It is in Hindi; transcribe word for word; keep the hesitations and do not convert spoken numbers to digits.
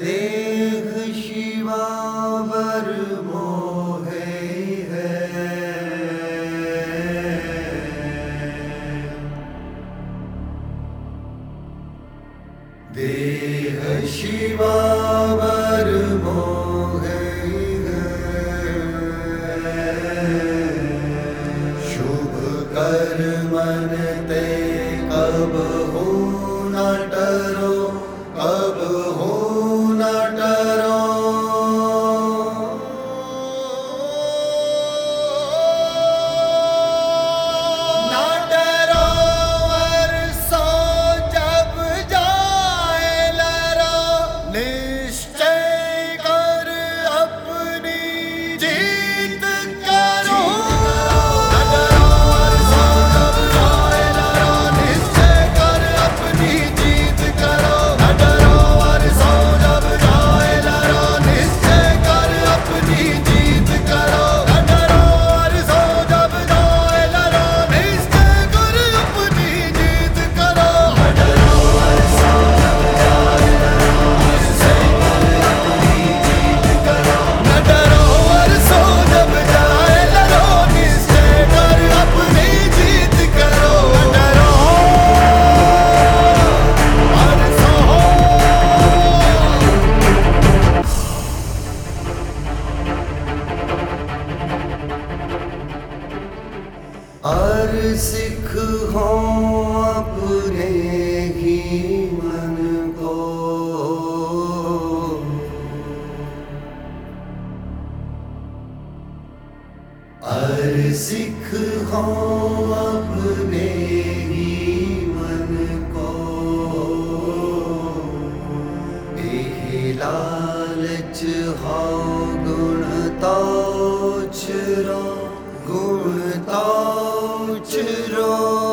देह शिवावर मोहे है, देह शिवावर मोहे है। शुभ कर्मन ते कब हो न डरो, कब हो न डरो। न डरो और सो जब जाए लरो, निश्चय कर अपनी जीत करो। न डरो और सो जब जाए लरो, निश्चय कर अपनी जीत करो। न डरो और सो जब जाए लरो, निश्चय कर अपनी जीत करो। न डरो और सो जब जाए लरो, निश्चय कर अपनी जीत करो। न डरो और सो जब जाए लरो, निश्चय कर अपनी जीत करो। न डरो और सो जब जाए लरो, निश्चय कर अपनी जीत करो। न डरो और सो। और सिख हो अपने ही मन को, और सिख हो अपने ही मन को। एह लालच हो गुण तोछ रो, गुण तोछ रो।